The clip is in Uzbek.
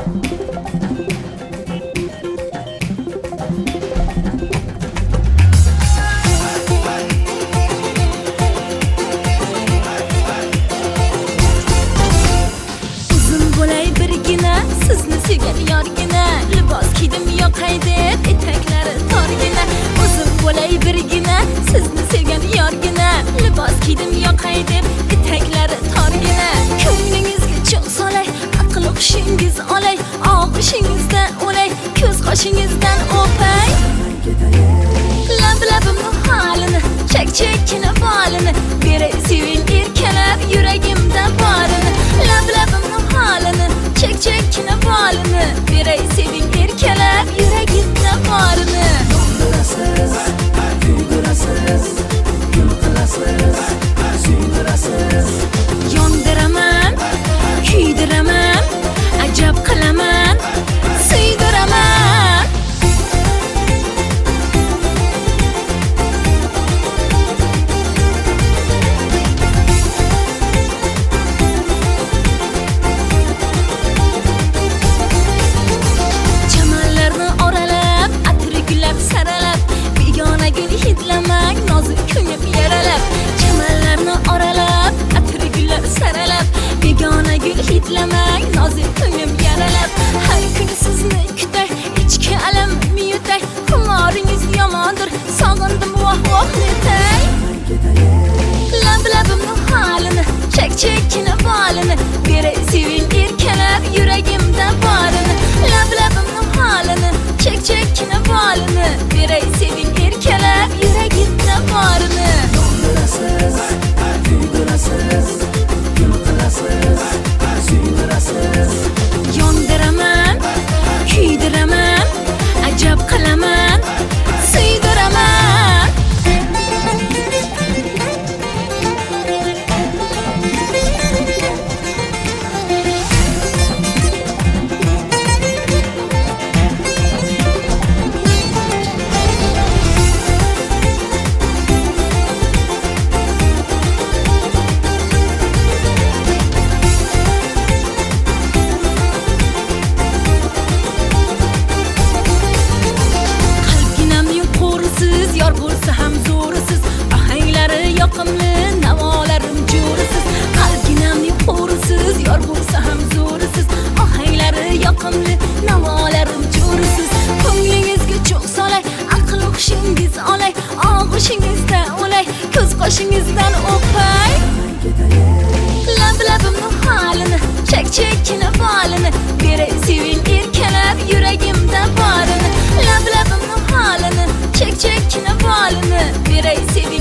Sizni sevgan yorgina, libos kiydim yoqay deb etaklari torgina. O'zim bo'lay birgina, sizni sevgan yorgina, libos kiydim yoqay deb etaklari torgina. Ko'nglingizga cho'q solay, aql o'qishingiz olay, og'ishingizdan o'lay, ko'z qoshingizdan o'pay. Lab-labimni holini, chak-chakkina bolini, beray seving erkalab yuragimda borini. Lab-labimni holini, chak-chakkina bolini, beray seving erkalab yuragimda borini. Yondirasiz, kuydirasiz, gul qilasiz, suydirasiz. Yondiraman, kuydiraman, ajab qilaman, suydiraman. Chamanlarni oralab, atri gullab saralab, begona gul hidlamang, nozik ko'nglim yaralab. Chamanlarni oralab, atri gullab saralab, begona gul hidlamang, nozik ko'nglim yaralab. Har kun sizni kutay, ichki alamni yutay, xumoringiz yomondir, sog'indim voh-voh netay. Lab-labimni holini, chak-chakkina bolini, beray seving erkalab yuragimda borini. Lab-labimni holini, chak-chakkina bolini, beray seving erkalab yuragimda borini. Yondirasiz, kuydirasiz, gul qilasiz, suydirasiz. Yondiraman, kuydiraman, ajab qilaman, suydiraman. Qalbginamning qo'risiz, yor bo'lsa ham zo'risiz, ohanglari yoqimli, navolarim jo'risiz. Qalbginamning qo'risiz, yor bo'lsa ham zo'risiz, ohanglari yoqimli, navolarim jo'risiz. Ko'nglingizga cho'q solay, aql o'qishingiz olay, og'ishingizdan o'lay, ko'z qoshingizdan o'pay. Lab-labimni holini, chak-chakkina bolini, beray seving erkalab yuragimda borini. Lab-labimni holini, chak-chakkina bolini, beray seving